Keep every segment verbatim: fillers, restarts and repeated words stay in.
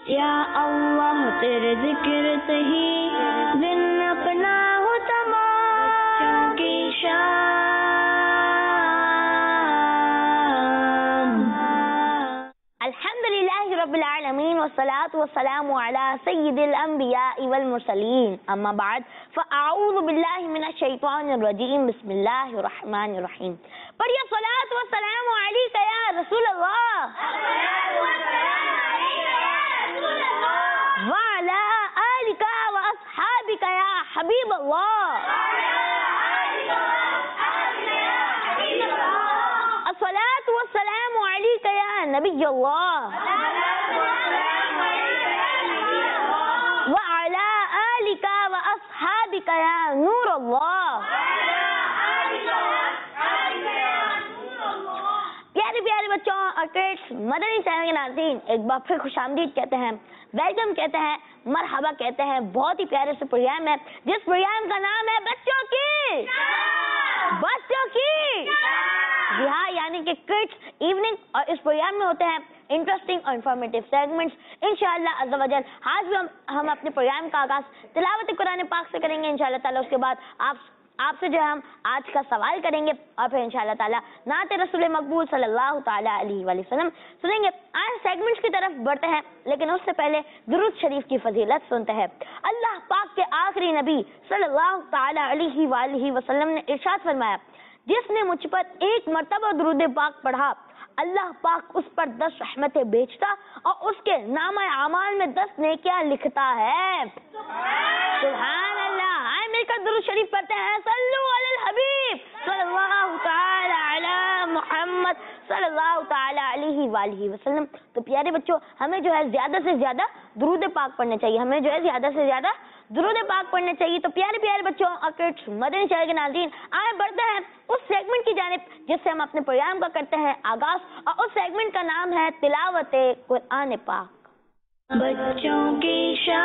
یا اللہ تیرے ذکر سے ہی دن اپنا ہو تمام کی شان. الحمدللہ رب العالمین والصلاة والسلام علی سید الانبیاء والمرسلین. اما بعد فاعوذ باللہ من الشیطان الرجیم. بسم اللہ الرحمن الرحیم. پڑھیے صلاۃ والسلام علیک یا رسول اللہ وعلی آلک واصحابک یا حبیب اللہ. الصلاۃ والسلام علیک یا نبی اللہ وعلی آلک واصحابک یا نور اللہ. پیارے پیارے بچوں اور کڈس، مدنی چینل کے ناظرین ایک بار پھر خوش آمدید کہتے ہیں، ویلکم کہتے ہیں، مرحبا کہتے ہیں. بہت ہی پیارے سے پروگرام ہے جس پروگرام کا نام ہے بچوں کی بچوں کی جی ہاں، یعنی کہ کڈس ایوننگ. اور اس پروگرام میں ہوتے ہیں انٹرسٹنگ اور انفارمیٹیو سیگمنٹس. انشاءاللہ عز و جل آج بھی ہم ہم اپنے پروگرام کا آغاز تلاوت قرآن پاک سے کریں گے انشاءاللہ تعالیٰ. اس کے بعد آپ آپ سے جو ہے ہم آج کا سوال کریں گے اور پھر انشاءاللہ تعالیٰ نعت رسول مقبول صلی اللہ تعالیٰ علیہ وآلہ وسلم سنیں گے. آج سیگمنٹس کی طرف بڑھتے ہیں، لیکن اس سے پہلے درود شریف کی فضیلت سنتے ہیں. اللہ پاک کے آخری نبی صلی اللہ تعالیٰ علیہ وآلہ وسلم نے ارشاد فرمایا، جس نے مجھ پر ایک مرتبہ درود پاک پڑھا اللہ پاک اس پر دس رحمتیں بیچتا اور اس کے نامہ اعمال میں دس نیکیاں لکھتا ہے. سبحان اللہ. آئے مل کر درود شریف پڑھتے ہیں. صلو علی الحبیب صلی اللہ تعالی علی محمد صلی اللہ تعالی علیہ وآلہ وسلم. تو پیارے بچوں، ہمیں جو ہے زیادہ سے زیادہ درود پاک پڑھنا چاہیے ہمیں جو ہے زیادہ سے زیادہ درود پاک پڑھنا چاہیے. تو پیارے پیارے بچوں اور کڈس، مدنی چینل کے ناظرین آئے بڑھتے ہیں اس سیگمنٹ کی جانب جس سے ہم اپنے پروگرام کا کرتے ہیں آغاز، اور اس سیگمنٹ کا نام ہے تلاوت قرآن پاک. بچوں کی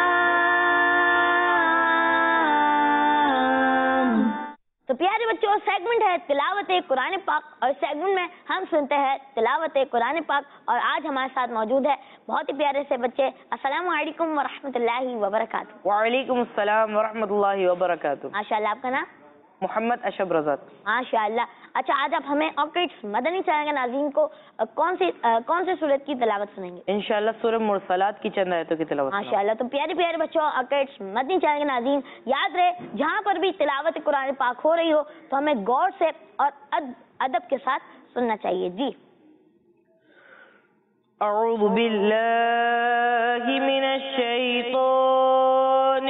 شان. تو پیارے بچوں، سیگمنٹ ہے تلاوت قرآن پاک اور اس سیگمنٹ میں ہم سنتے ہیں تلاوت قرآن پاک. اور آج ہمارے ساتھ موجود ہے بہت ہی پیارے سے بچے. السلام علیکم ورحمۃ اللہ وبرکاتہ. وعلیکم السلام ورحمۃ اللہ وبرکاتہ. ماشاء اللہ. آپ کا نام؟ محمد اشرف رضا. ماشاء اللہ. اچھا، آج آپ ہمیں اور کڈس مدنی چینل کے ناظرین کو کون سی کون سی سورت کی تلاوت سنیں گے؟ انشاءاللہ سورہ مرسلات کی چند آیتوں کی تلاوت. ماشاء اللہ. تو پیارے پیارے بچوں اور کڈس مدنی چینل کے ناظرین یاد رہے، جہاں پر بھی تلاوت قرآن پاک ہو رہی ہو تو ہمیں غور سے اور ادب کے ساتھ سننا چاہیے. جی. اعوذ باللہ من الشیطان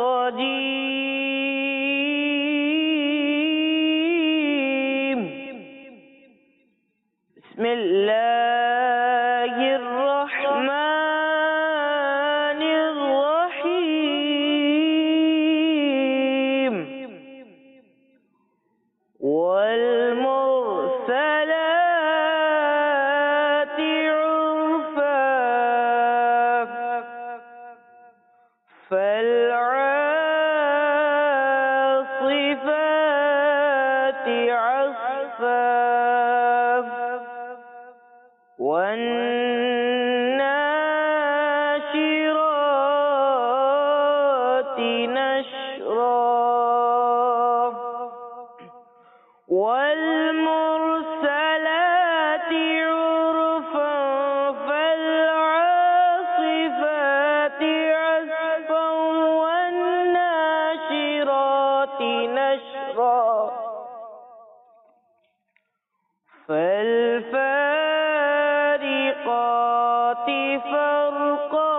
الرجیم. بسم اللہ الرحمن الرحیم. والمرسلات عرفا فالعاصفات عصفا والناشرات نشرا والمرسلات عرفا فالعاصفات عصفا والناشرات نشرا فالفارقات فرقا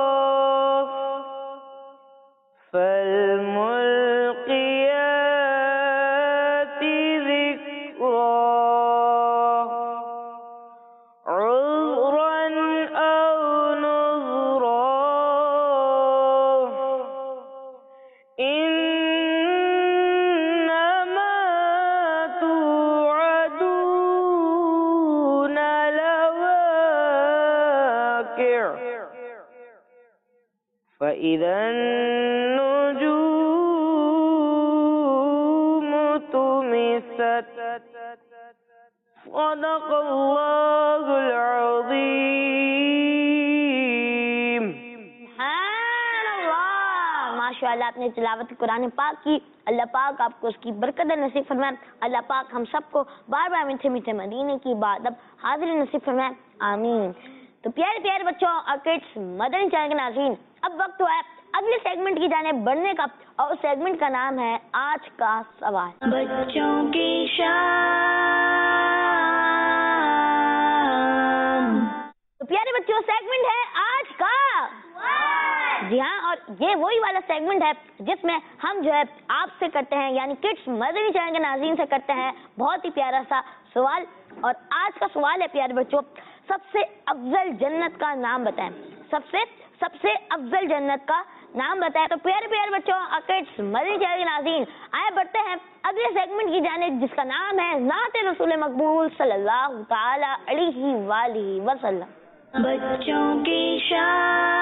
فالملقيات ذكرا عذرا أو نذرا إنما توعدون لواقع فإذا النجوم طمست. صدق اللہ العظیم. ماشاءاللہ آپ نے تلاوت قرآن پاک کی، اللہ پاک آپ کو اس کی برکت نصیب فرمائے، اللہ پاک ہم سب کو بار بار میٹھے میٹھے مدینے کی بات اب حاضری نصیب فرمائے، آمین۔ تو پیارے پیارے بچوں اور کڈس مدنی چینل کے ناظرین، اب وقت ہوا ہے اگلے سیگمنٹ کی جانب بڑھنے کا، اور اس سیگمنٹ کا نام ہے آج کا سوال۔ بچوں کی شان۔ تو پیارے بچوں سیگمنٹ ہے آج کا، جی ہاں، اور یہ وہی والا سیگمنٹ ہے جس میں ہم جو ہے آپ سے کرتے ہیں، یعنی کڈس مدنی چینل کے ناظرین سے کرتے ہیں بہت ہی پیارا سا سوال۔ اور آج کا سوال ہے پیارے بچوں، سب سے افضل جنت کا نام بتائیں، سب سے سب سے افضل جنت کا نام بتائیں۔ تو پیارے پیارے بچوں اور کڈس مدنی چینل کے ناظرین، آئے بڑھتے ہیں اگلے سیگمنٹ کی جانب جس کا نام ہے نعت رسول مقبول صلی اللہ تعالی علیہ وآلہ وسلم۔ بچوں کی شان۔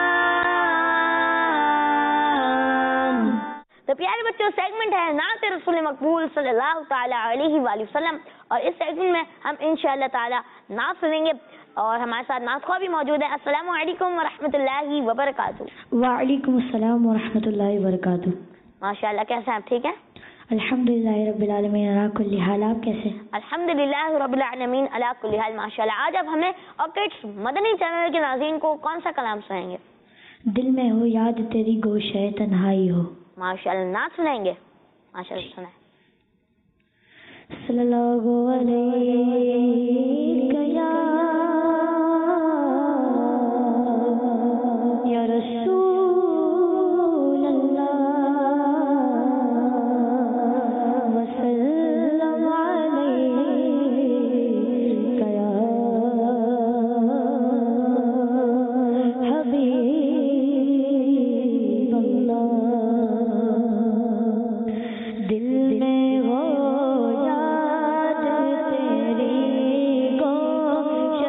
تو پیارے بچوں سیگمنٹ ہے نعت رسول مقبول صلی اللہ تعالی علیہ وآلہ وسلم، اور اس سیگمنٹ میں ہم انشاءاللہ تعالی نعت سنیں گے، اور ہمارے ساتھ نعت خواہ بھی موجود ہے۔ السلام علیکم ورحمۃ اللہ وبرکاتہ۔ وعلیکم السلام ورحمۃ اللہ وبرکاتہ۔ ماشاءاللہ، کیسے ہیں آپ؟ ٹھیک ہے الحمدللہ رب العالمین علی کل حال، آپ کیسے؟ الحمدللہ رب العالمین علی کل حال، ماشاءاللہ۔ آج آپ ہمیں اور کڈس مدنی چینل کے ناظرین کو کون سا کلام سنائیں گے؟ دل میں ہو یاد تیری گوشہ تنہائی ہو۔ ماشاءاللہ، نعت سنائیں گے؟ ماشاءاللہ سنائیں۔ صلی اللہ علیہ یا یا رسول اللہ وسلم علیک یا حبیب اللہ۔ دل میں ہو یاد تیری گوشہ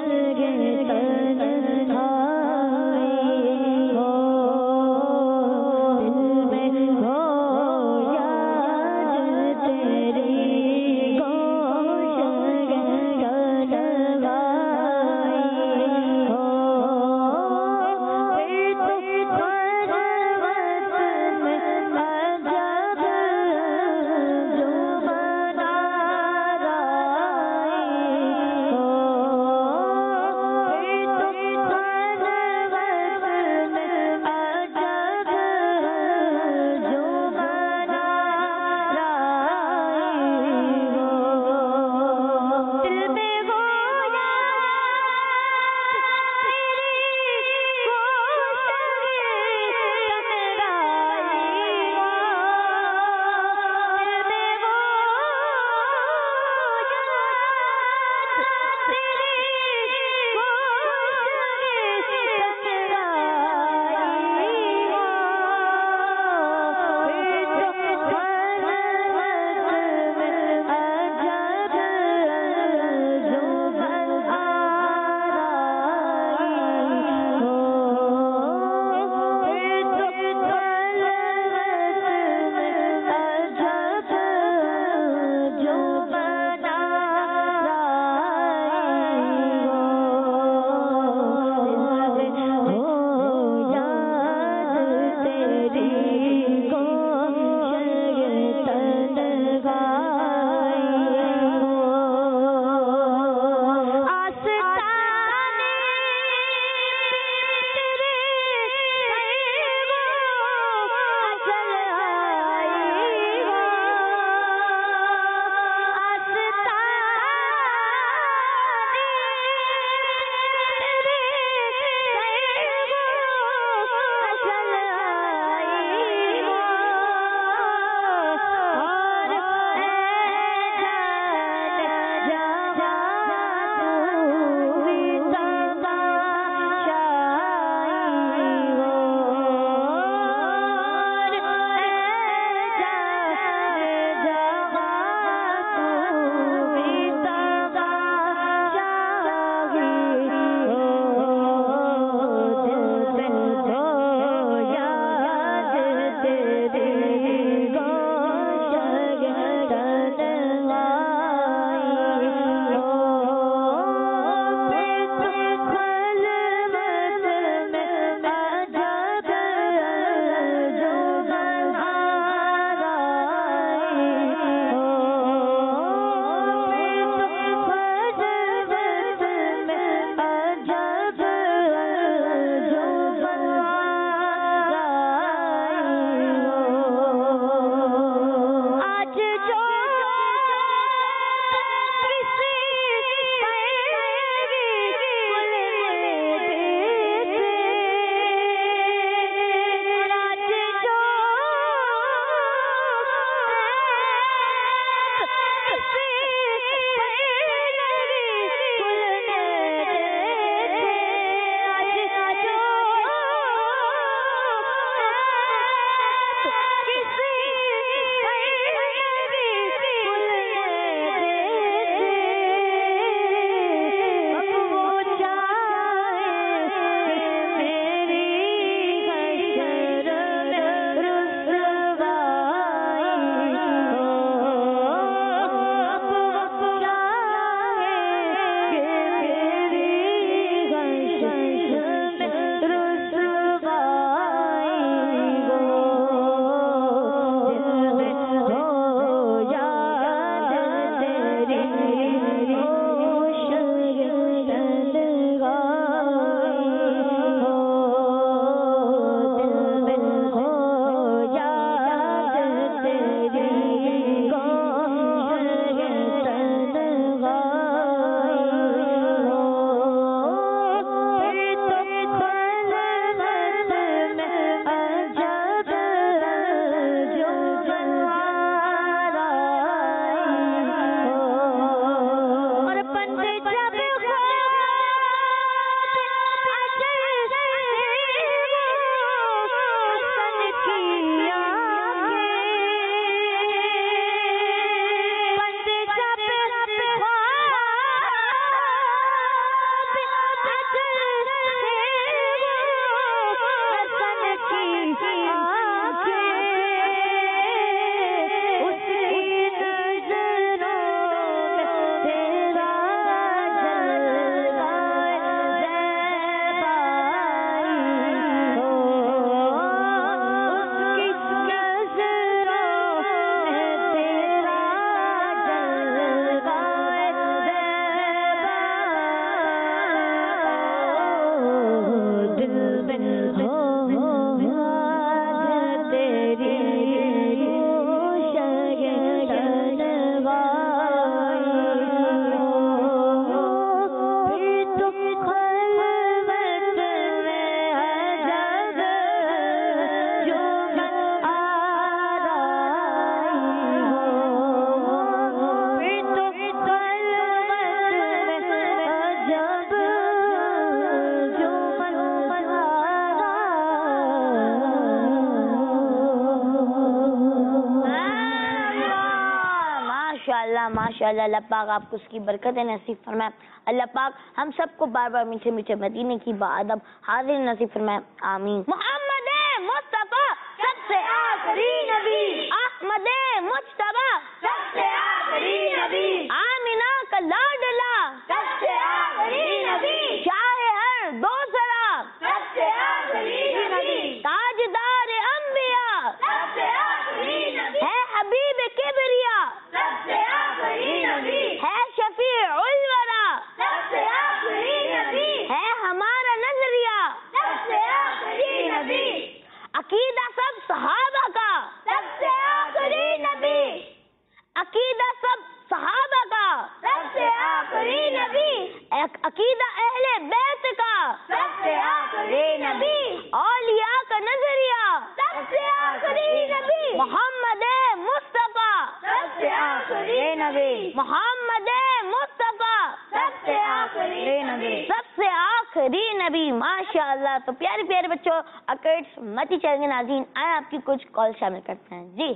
ماشاءاللہ ماشاءاللہ اللہ پاک آپ کو اس کی برکتیں نصیب فرمائے. اللہ پاک ہم سب کو بار بار میٹھے میٹھے مدینے کی بادب حاضر نصیب فرمائے. آمین. محمد مصطفیٰ سب سے آخری نبی, احمد مجتبیٰ سب سے آخری نبی, آمینہ کا لاڈلا سب سے آخری نبی, شاہ ہر دو سرا سب سے آخری نبی, تاجدار انبیاء سب سے آخری نبی, ہے حبیب کبریا سب سے آخری نبی, ہے شفیع الورا سب سے آخری نبی, ہے ہمارا نظریہ سب سے آخری نبی, عقیدہ سب صحابہ کا سب سے آخری نبی, عقیدہ سب صحابہ کا سب سے آخری نبی, عقیدہ اہل بیت کا سب سے آخری نبی, اولیاء کا نظریہ سب سے آخری نبی, محمد مصطفیٰ سب سے آخری نبی, محمد مصطفیٰ سب سے آخری نبی, سب سے آخری نبی. ماشاء اللہ. تو پیارے پیارے بچوں اکیڈس متی چینل کے ناظرین آئے آپ کی کچھ کال شامل کرتے ہیں. جی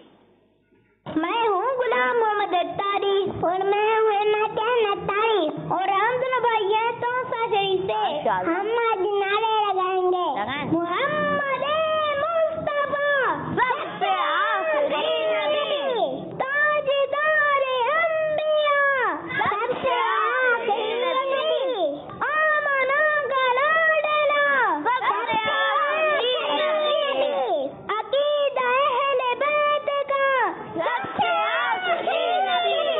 میں ہوں غلام محمد اتاری اور میں ہوں ناطق اتاری اور ہم دونوں بھائی ہیں تو شریف سے ہم آج نعرے لگائیں گے. محمد مصطفیٰ سب سے آخری نبی, تاجدار انبیاء سب سے آخری نبی, آمنہ کا لاڈلا سب سے آخری نبی, عقیدہ اہل بیت کا سب سے آخری نبی,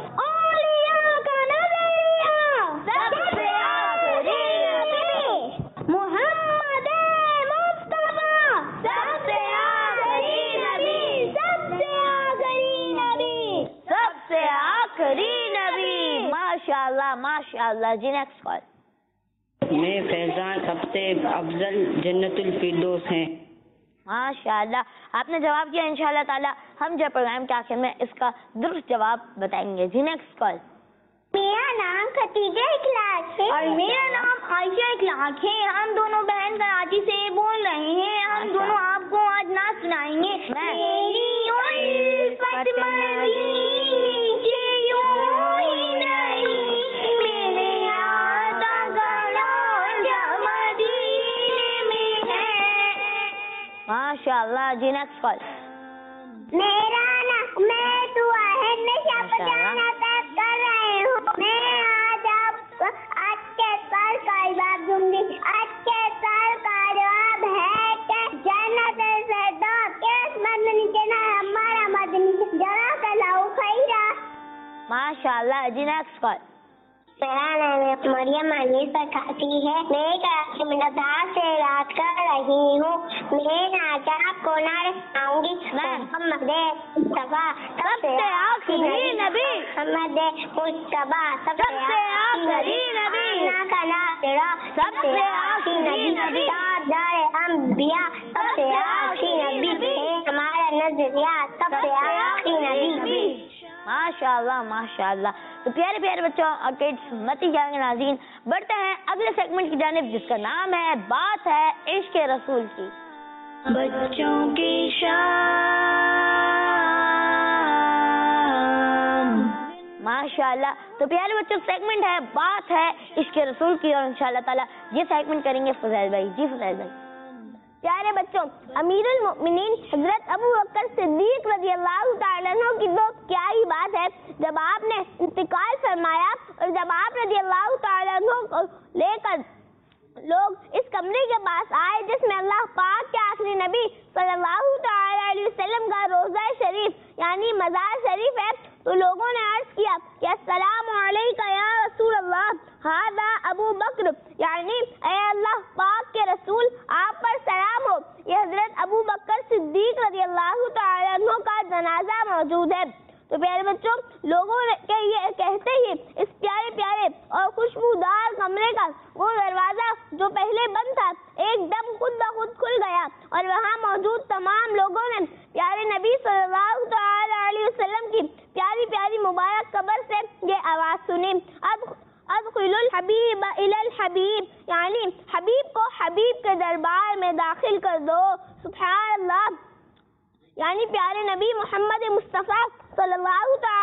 اولیاء کا نظریہ سب سے آخری نبی, محمد مصطفیٰ سب سے آخری نبی, سب سے آخری نبی, سب سے آخری نبی. ماشاء اللہ ماشاء اللہ. جی نیکسٹ کال. میں فیضان سب سے افضل جنت الفردوس ہیں. ماشاء اللہ آپ نے جواب دیا. انشاءاللہ تعالی ہم جو پروگرام کے آخر میں اس کا درست جواب بتائیں گے. جی نیکسٹ کال. میرا نام خدیجہ اخلاق ہے اور میرا نام عائشہ اخلاق ہے. ہم دونوں بہن کراچی سے بول رہے ہیں. ہم دونوں آپ کو آج نعت سنائیں گے. میری الفت مدینے کی یوں ہی نہیں, میرے آقا کا روضہ مدینے میں ہے. ماشاء اللہ. جی نیکسٹ کال. میرا نام میں دعا ہے نشا پجانا تک کر رہے ہوں. میں آج آپ آج کے سال کا جواب دوں گی. آج کے سال کا جواب ہے کہ جنت سے دو کیس مدنی کے نام ہمارا مدنی جزاک اللہ خیرا. ماشاء اللہ. جی نیکسٹ کال. میرا نام مریم انیس کھاتی ہے. میں کراچی میں نظار سے رات کر رہی ہوں. میں آج آپ کو نعرے سناؤں گی. محمد مصطفیٰ سب سے آخری نبی, محمد مصطفیٰ سب سے آخری نبی, آمنہ کا لاڈلا سب سے آخری نبی, تاجدار انبیاء سب سے آخری نبی, ہمارا نظریہ سب سے آخری نبی. ماشاء اللہ ماشاء اللہ. تو پیارے پیارے بچوں اکیڈس متی چینل کے ناظرین بڑھتے ہیں اگلے سیگمنٹ کی جانب جس کا نام ہے بات ہے عشق رسول کی. بچوں کی شان. ماشاء اللہ. تو پیارے بچوں سیگمنٹ ہے بات ہے عشق رسول کی اور انشاءاللہ تعالی یہ سیگمنٹ کریں گے فضیل بھائی. جی فضیل بھائی. پیارے بچوں امیر المؤمنین حضرت ابو بکر صدیق رضی اللہ تعالیٰ عنہ کی تو کیا ہی بات ہے. جب آپ نے انتقال فرمایا اور جب آپ رضی اللہ تعالیٰ عنہ کو لے کر لوگ اس کمرے کے پاس آئے جس میں اللہ پاک کے آخری نبی صلی اللہ تعالیٰ علیہ وسلم کا روضہ شریف یعنی مزار شریف ہے, تو لوگوں نے عرض کیا کہ السلام علیکہ یا رسول اللہ, ھذا ابو بکر یعنی اے اللہ پاک کے رسول آپ پر سلام ہو, یہ حضرت ابو بکر صدیق رضی اللہ تعالیٰ عنہ کا جنازہ موجود ہے. تو پیارے بچوں لوگوں نے یہ کہتے ہی اس پیارے پیارے اور خوشبودار کمرے کا وہ دروازہ جو پہلے بند تھا ایک دم خود بخود کھل گیا اور وہاں موجود تمام لوگوں نے پیارے نبی صلی اللہ تعالی علیہ وسلم کی پیاری پیاری مبارک قبر سے یہ آواز سنی. اب ادخل الحبیب الی الحبیب یعنی حبیب کو حبیب کے دربار میں داخل کر دو. سبحان اللہ یعنی پیارے نبی محمد مصطفیٰ صلی اللہ تعالی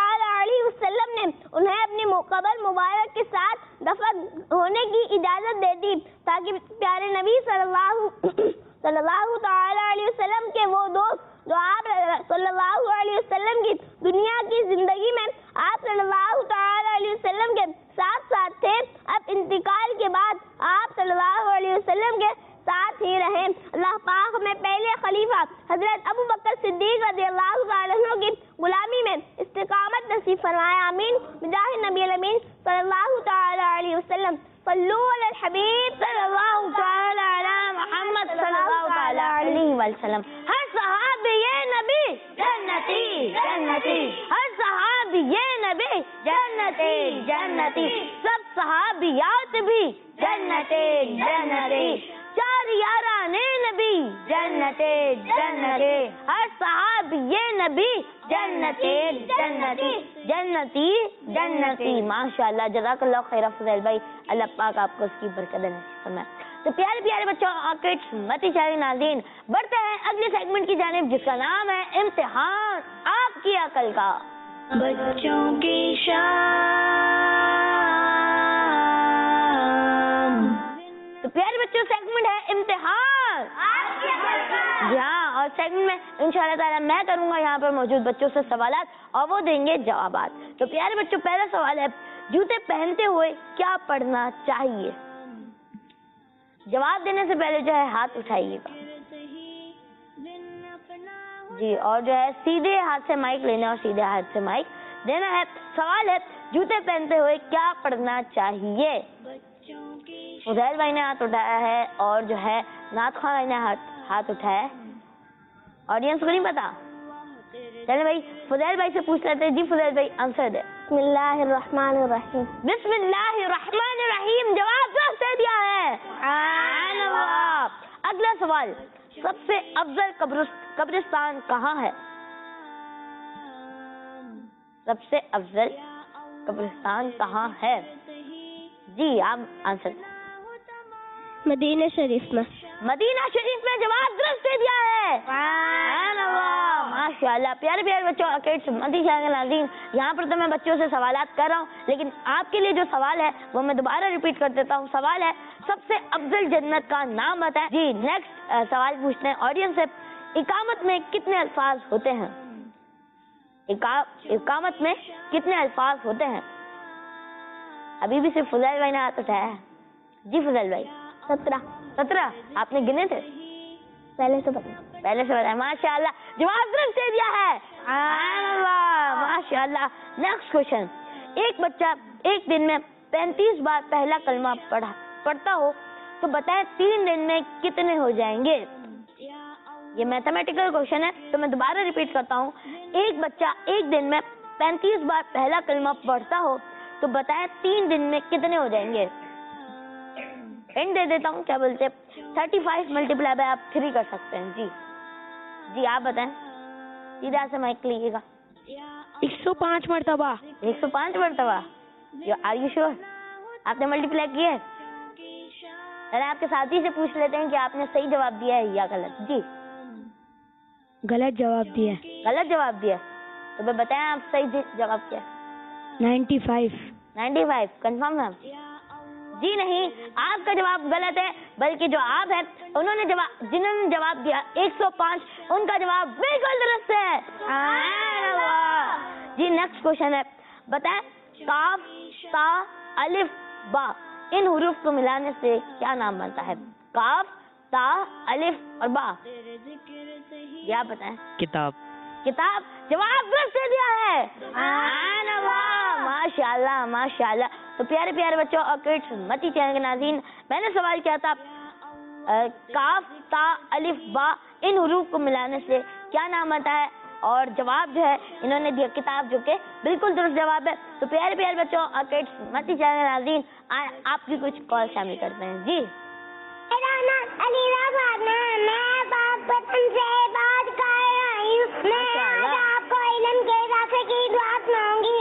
علیہ وسلم نے انہیں اپنی قبر مبارک کے ساتھ دفن ہونے کی اجازت دے دی تاکہ پیارے نبی صلی اللہ صلی اللہ تعالی علیہ وسلم کے وہ دوست جو آپ صلی اللہ علیہ وسلم کی دنیا کی زندگی میں آپ صلی اللہ تعالی علیہ وسلم کے ساتھ ساتھ تھے، اب انتقال کے بعد آپ صلی اللہ علیہ وسلم کے ساتھ ہی رہے۔ اللہ پاک میں پہلے خلیفہ حضرت ابو بکر صدیق رضی اللہ تعالیٰ عنہ کی غلامی میں استقامت نصیب فرمائے، آمین بجاہ نبی الامین صلی اللہ تعالی علیہ وسلم۔ صلو علی الحبیب صلی اللہ تعالی علی محمد صلی اللہ تعالی علیہ وسلم۔ ہر صحابی یہ نبی جنتی جنتی، ہر صحابی یہ نبی جنتی جنتی، سب صحابیات بھی جنتی جنتی، چار یاران نبی جنتی جنتی، ہر صحابی یہ نبی جنتی جنتی جنتی جنتی۔ ماشاءاللہ، جزاک اللہ خیر فضیل بھائی، اللہ پاک آپ کو اس کی برکت نصیب فرمائے۔ تو پیارے پیارے بچوں، آکٹس متی شاہی ناظرین، بڑھتے ہیں اگلی سیگمنٹ کی جانب جس کا نام ہے امتحان آپ کی عقل کا۔ بچوں کی شان۔ تو پیارے بچوں، سیگمنٹ ہے امتحان جی ہاں، اور سیگمنٹ میں انشاءاللہ تعالیٰ میں کروں گا یہاں پر موجود بچوں سے سوالات اور وہ دیں گے جوابات۔ تو پیارے بچوں، پہلا سوال ہے، جوتے پہنتے ہوئے کیا پڑھنا چاہیے؟ جواب دینے سے پہلے جو ہے ہاتھ اٹھائیے گا جی، اور جو ہے سیدھے ہاتھ سے مائک لینا اور سیدھے ہاتھ سے مائک دینا ہے۔ سوال ہے، جوتے پہنتے ہوئے کیا پڑھنا چاہیے؟ فضیل بھائی نے ہاتھ اٹھایا ہے اور جو ہے نعت خواں بھائی نے ہاتھ ہاتھ اٹھایا ہے۔ آڈینس کو نہیں پتا؟ چلے بھائی فضیل بھائی سے پوچھ لیتے ہیں۔ جی فضیل بھائی آنسر دے۔ بسم اللہ الرحمن الرحیم۔ بسم اللہ الرحمن الرحیم، جواب درست دے دیا ہے، سبحان اللہ۔ اگلا سوال، سب سے افضل قبرستان کہاں ہے؟ سب سے افضل قبرستان کہاں ہے؟ جی آپ آنسر۔ مدینہ شریف میں۔ مدینہ شریف میں، جواب درست دے دیا ہے، سبحان اللہ، ماشاء اللہ۔ پیارے پیارے بچوں، آکٹس مدی شاہ ناظرین، یہاں پر تو میں بچوں سے سوالات کر رہا ہوں، لیکن آپ کے لیے جو سوال ہے وہ میں دوبارہ ریپیٹ کر دیتا ہوں۔ سوال ہے، سب سے افضل جنت کا نام بتائیں۔ جی نیکسٹ سوال پوچھتے ہیں آڈینس سے، اقامت میں کتنے الفاظ ہوتے ہیں؟ اقامت میں کتنے الفاظ ہوتے ہیں؟ ابھی بھی صرف فضیل بھائی نے ہاتھ اٹھایا ہے۔ جی فضیل بھائی۔ سترہ۔ سترہ آپ نے گنے تھے؟ پہلے سے بتائیں۔ پہلے سے بتائیں، ماشاء اللہ، جواب درست دے دیا ہے، سبحان اللہ، ماشاء اللہ۔ نیکسٹ کوشچن، ایک بچہ ایک دن میں پینتیس بار پہلا کلمہ پڑھا پڑھتا ہو تو بتائیں تین دن میں کتنے ہو جائیں گے؟ یہ میتھمیٹیکل کوشچن ہے تو میں دوبارہ ریپیٹ کرتا ہوں۔ ایک بچہ ایک دن میں پینتیس بار پہلا کلمہ پڑھتا ہو تو بتائیں تین دن میں کتنے ہو جائیں گے؟ اینڈ دے دیتا ہوں، کیا بولتے تھرٹی فائیو ملٹی پلائی بائی آپ تھری کر سکتے ہیں۔ جی جی آپ بتائیں، سیدھا سے مائک لیجیے گا۔ ایک سو پانچ مرتبہ۔ ایک سو پانچ مرتبہ، آر یو شیور؟ آپ نے ملٹی پلائی کیا ہے؟ ذرا آپ کے ساتھی سے پوچھ لیتے ہیں کہ آپ نے صحیح جواب دیا ہے یا غلط۔ جی غلط جواب دیا۔ غلط جواب دیا، تو میں بتائیں آپ صحیح جواب کیا؟ Ninety five. Ninety five confirm ہے؟ جی نہیں، آپ کا جواب غلط ہے، بلکہ جو آپ ہے انہوں نے جواب جنہوں نے جواب دیا ایک سو پانچ، ان کا جواب بالکل درست ہے، سبحان اللہ۔ جی نیکسٹ کوشچن ہے، بتائیں کاف تا الف با ان حروف کو ملانے سے کیا نام بنتا ہے؟ کاف تا الف اور با، یہ آپ بتائیں۔ کتاب۔ کتاب، جواب درست دے دیا ہے، سبحان اللہ، ماشاء اللہ ماشاء اللہ۔ تو پیارے پیارے بچوں اور کڈس متی چینل کے ناظرین، میں نے سوال کیا تھا کاف تا الف با ان حروف کو ملانے سے کیا نام آتا ہے، اور جواب جو ہے انہوں نے دیا کتاب، جو کہ بالکل درست جواب ہے۔ تو پیارے پیارے بچوں اور کڈس متی چینل کے ناظرین، آپ کی کچھ کال شامل کرتے ہیں۔ جی علی میں بچپن سے بات کر رہی ہوں، میں آپ کو علم کے اضافے کی دعا سناؤں گی۔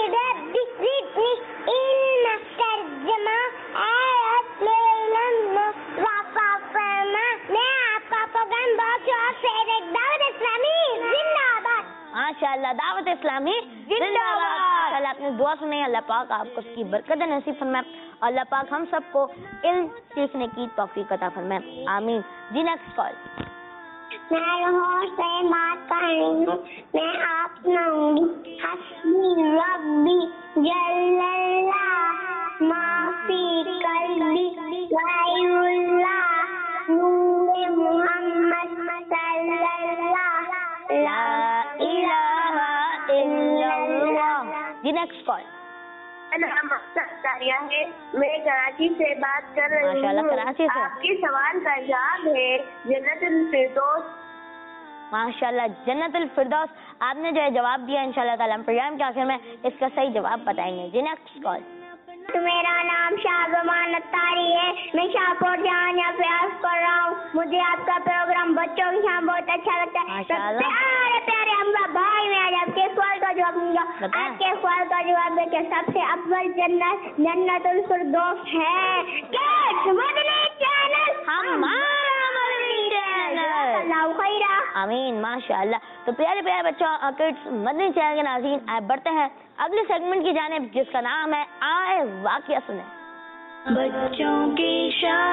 علم ترجمہ آیت علم وفا فرما۔ میں آپ کا پروگرام بہت شوق سے دیکھ، دعوت اسلامی زندہ باد۔ ماشاء اللہ، دعوت اسلامی زندہ باد۔ माशाअल्लाह आपने दुआ सुनी, अल्लाह पाक आपको उसकी बरकत नसीब फरमाए, अल्लाह पाक हम सबको इल्म सीखने की तौफीक अता फरमाए, आमीन। जी नेक्स्ट कॉल। मैं लाहौर से बात कर रही हूँ, मैं आप सुनाऊंगी। हस्बी रब्बी जल्लल्लाह माफी कल्बी गैरुल्लाह नूरे मुहम्मद सल्लल्लाह ला इलाहा इल्लल्लाह। जी नेक्स्ट कॉल। नाम सारिया है, मैं कराची से बात कर रही हूँ। माशाअल्लाह कराची से। आपके सवाल का जवाब है जन्नतुल फिरदौस। माशाअल्लाह जन्नतुल फिरदौस आपने जो है जवाब दिया, इंशाअल्लाह ताला हम प्रोग्राम के आखिर में इसका सही जवाब बताएंगे। जी नेक्स्ट कॉल। मेरा नाम शाहजमान अत्तारी है, मैं शाहपुर जानिया प्रयास कर रहा हूँ। मुझे आपका प्रोग्राम बच्चों के साथ बहुत अच्छा लगता है। माशाअल्लाह। प्यारे प्यारे हमजा भाई, मैं आज आपके सवाल का जवाब दूंगा। बताएं। आपके सवाल का जवाब है कि सबसे अव्वल जन्नत जन्नतुल फिरदौस है। किड्स मदनी चैनल हमारा मदनी चैनल। अल्लाह खैरा। आमीन माशाअल्लाह। तो प्यारे प्यारे बच्चों, किड्स मदनी चैनल के नाज़रीन, आप बढ़ते हैं अगले सेगमेंट की जानिब जिसका नाम है आए वाक़या सुने। बच्चों की शान।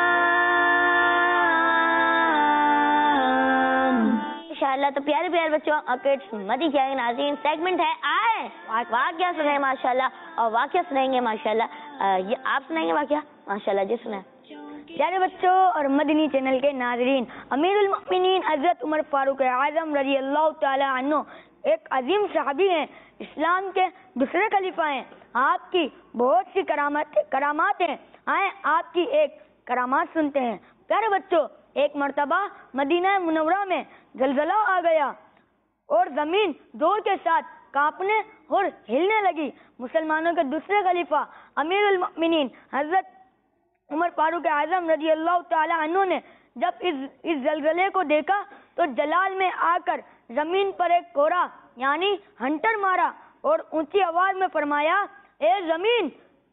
इंशाअल्लाह तो प्यारे प्यारे बच्चों, किड्स मदनी चैनल के नाज़रीन, सेगमेंट है आए वाक़या सुने माशाअल्लाह, और वाक़या सुनाएंगे माशाअल्लाह। ये आप सुनाएंगे वाक़या? माशाअल्लाह जी सुनाए। प्यारे बच्चों और मदनी चैनल के नाजरीन, अमीरुल मोमिनीन हजरत उमर फारूक आज़म रज़ी अल्लाह ताला अन्हु एक अजीम सहाबी हैं, इस्लाम के दूसरे खलीफा हैं। आपकी बहुत सी करामात करामात हैं। आए आपकी एक करामात सुनते हैं। प्यारे बच्चों, एक मर्तबा मदीना मुनव्वरा में जलजला आ गया और जमीन जोर के साथ कांपने और हिलने लगी। मुसलमानों के दूसरे खलीफा अमीरुल मोमिनीन हजरत उमर फारूक आज़म रज़ी अल्लाह ताला अन्हु ने जब इस इस जलजले को देखा तो जलाल में आकर जमीन पर एक कोरा यानी हंटर मारा और ऊंची आवाज में फरमाया, ए जमीन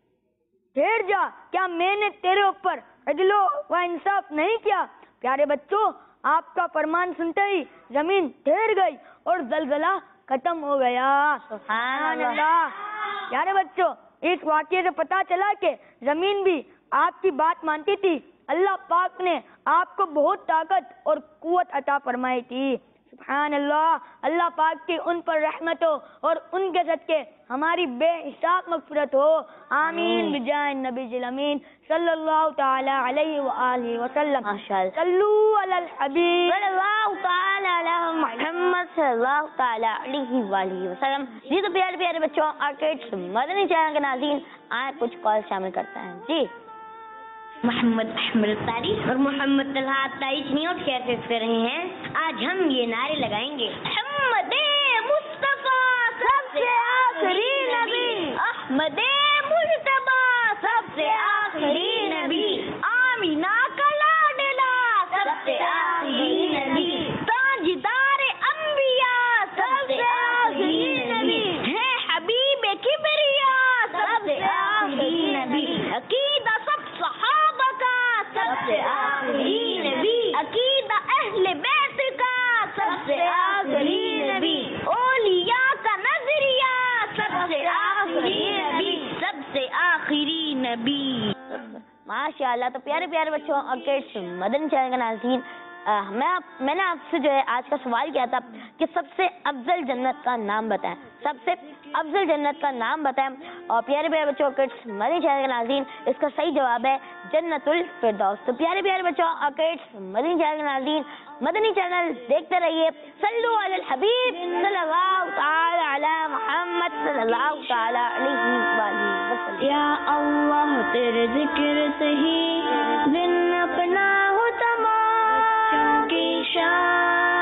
ठहर जा, क्या मैंने तेरे ऊपर अदलो व इंसाफ नहीं किया? प्यारे बच्चों, आपका फरमान सुनते ही जमीन ठहर गई और जलजला खत्म हो गया। सुभान अल्लाह। प्यारे बच्चों, इस वाक़ये से पता चला कि जमीन भी आपकी बात मानती थी। अल्लाह पाक ने आपको बहुत ताकत और कुव्वत अता फरमाई थी। सुभान अल्लाह। अल्लाह पाक की उन पर रहमत हो और उनके सदके हमारी बेहिसाब मग़फ़िरत हो, आमीन बिजाय नबी जिल अमीन सल्लल्लाहु ताला अलैहि व आलिहि वसल्लम। माशाअल्लाह। सल्लू अलल हबीब सल्लल्लाहु ताला अला मुहम्मद सल्लल्लाहु ताला अलैहि व आलिहि वसल्लम। जी तो प्यारे प्यारे बच्चों, किड्स मदनी चैनल के नाज़रीन, आए कुछ कॉल शामिल करते हैं। जी मोहम्मद अहमद तारी और मोहम्मद तलहा ताई चनियोट कैसे कर रहे हैं। आज हम ये नारे लगाएंगे, अहमदे मुस्तफा सबसे आखिरी नबी, अहमदे मुस्तफा सबसे आखिरी नबी, आमीना का लाडला सबसे आखिरी नबी, ताजदार अंबिया सबसे आखिरी नबी, है हबीब किबरिया सबसे आखिरी नबी, अकीदा सब सहाबा का सबसे आखिरी नबी, अकीदा अहले बैत का सबसे आखिरी नबी, औलिया का नजरिया सबसे आखिरी नबी, सबसे आखिरी नबी। माशाअल्लाह। तो प्यारे प्यारे बच्चों, किड्स मदनी चैनल के नाज़रीन, मैं आप, मैंने आपसे जो है आज का सवाल किया था कि सबसे अफजल जन्नत का नाम बताएं, सबसे अफजल जन्नत का नाम बताएं। और प्यारे प्यारे बच्चों, किड्स मदनी चैनल के नाज़रीन, इसका सही जवाब है जन्नतुल फिरदौस। तो प्यारे प्यारे बच्चों, किड्स मदनी चैनल के नाज़रीन, मदनी चैनल देखते रहिए। सल्लू अलल हबीब सल्लल्लाहु ताला अला मुहम्मद सल्लल्लाहु ताला अलैहि वसल्लम। या अल्लाह तेरे जिक्र से ही दिन अपना हो तमाम, बच्चों की शान।